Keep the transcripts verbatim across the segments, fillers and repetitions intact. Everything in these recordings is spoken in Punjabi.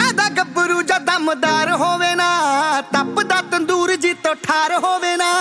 ਕਾਦਾ ਗੱਭਰੂ ਜਾਂ ਦਮਦਾਰ ਹੋਵੇ ਨਾ, ਤਪਦਾ ਤੰਦੂਰ ਜੀ ਤੋਂ ਠਾਰ ਹੋਵੇ ਨਾ,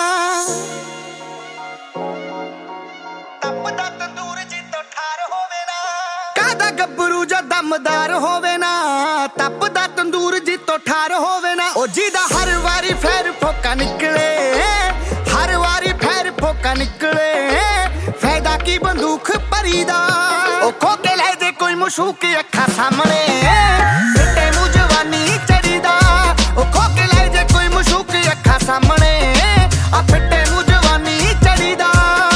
ਤਪਦਾ ਤੰਦੂਰ ਜੀ ਤੋਂ ਠਾਰ ਹੋਵੇ ਨਾ। ਕਾਦਾ ਗੱਭਰੂ ਜਾਂ ਦਮਦਾਰ ਹੋਵੇ ਨਾ, ਤਪਦਾ ਤੰਦੂਰ ਜੀ ਤੋਂ ਠਾਰ ਹੋਵੇ ਨਾ। ਉਹ ਜਿਹਦਾ ਹਰ ਵਾਰੀ ਫੇਰ ਫੋਕਾ ਨਿਕਲੇ, ਹਰ ਵਾਰੀ ਫੇਰ ਫੋਕਾ ਨਿਕਲੇ, ਫਾਇਦਾ ਕੀ ਬੰਦੂਕ ਭਰੀ ਦਾ। ਉਹ ਖੋ ਕੇ ਲੈ ਜੇ ਕੋਈ ਮਸ਼ੂਕ ਅੱਖਾਂ ਸਾਹਮਣੇ, ਫਿੱਟੇ ਮੂੰਹ ਜਵਾਨੀ ਚੜੀ ਦਾ। ਉਹ ਖੋ ਕੇ ਲੈ ਜੇ ਕੋਈ ਮਸ਼ੂਕ ਅੱਖਾਂ ਸਾਹਮਣੇ, ਆ ਫਿੱਟੇ ਮੂੰਹ ਜਵਾਨੀ ਚੜੀ ਦਾ।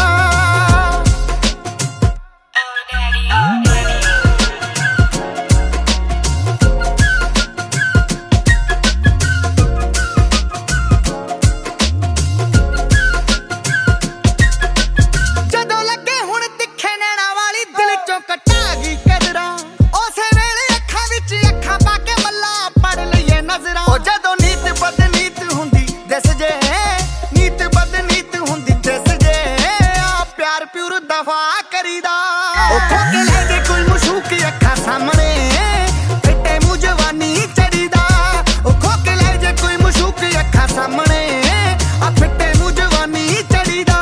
ਜਦੋਂ ਲੱਗੇ ਹੁਣ ਤਿੱਖੇ ਨੈਣਾ ਵਾਲੀ ਦਿਲ ਚੋਂ ਕਟਾ ਗਈ ਕਦਰਾਂ, ਉਸੇ ਵੇਲੇ ਅੱਖਾਂ ਵਿੱਚ ਅੱਖਾਂ ਪਾ ਕੇ ਮੱਲਾ ਪੜ ਲਈਏ ਨਜ਼ਰਾਂ। ਉਹ ਜਦੋਂ ਨੀਤ ਬਦਨੀਤ ਹੁੰਦੀ ਦਿਸ ਜੇ, ਨੀਤ ਬਦਨੀਤ ਹੁੰਦੀ ਦਿਸ ਜੇ, ਆ ਪਿਆਰ ਪਿਉਰ ਦਫਾ ਕਰੀਦਾ। ਉਹ ਖੋ ਕੇ ਲੈ ਜੇ ਕੋਈ ਮਸ਼ੂਕ ਅੱਖਾਂ ਸਾਹਮਣੇ, ਫਿੱਟੇ ਮੂੰਹ ਜਵਾਨੀ ਚੜੀਦਾ। ਉਹ ਖੋ ਕੇ ਲੈ ਜੇ ਕੋਈ ਮਸ਼ੂਕ ਅੱਖਾਂ ਸਾਹਮਣੇ, ਆ ਫਿੱਟੇ ਮੂੰਹ ਜਵਾਨੀ ਚੜੀਦਾ।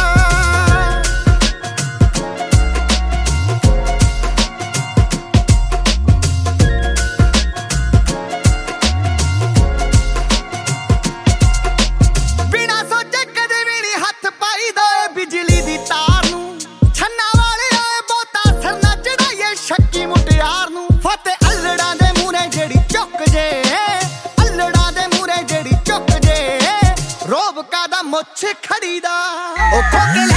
ਬਿਨਾਂ ਸੋਚੇ ਕਦੇ ਵੀ ਨੀ ਹੱਥ ਪਾਈਦਾ ਬਿਜਲੀ ਦੀ ਤਾਰ ਨੂੰ, ਛੰਨਾ ਵਾਲੇ ਆਏ ਬਹੁਤਾ ਅਸਰ ਨਾ ਚੜਾਈਏ ਸ਼ੱਕੀ ਮੁਟਿਆਰ ਨੂੰ। ਫਤਿਹ ਅਲੜਾਂ ਦੇ ਮੂਹਰੇ ਜਿਹੜੀ ਚੁੱਕ ਜੇ, ਅਲੜਾਂ ਦੇ ਮੂਹਰੇ ਜਿਹੜੀ ਚੁੱਕ ਜੇ, ਰੋਬ ਕਾਦਾ ਮੁੱਛ ਖੜੀ ਦਾ। ਉਹ ਖੋ ਕੇ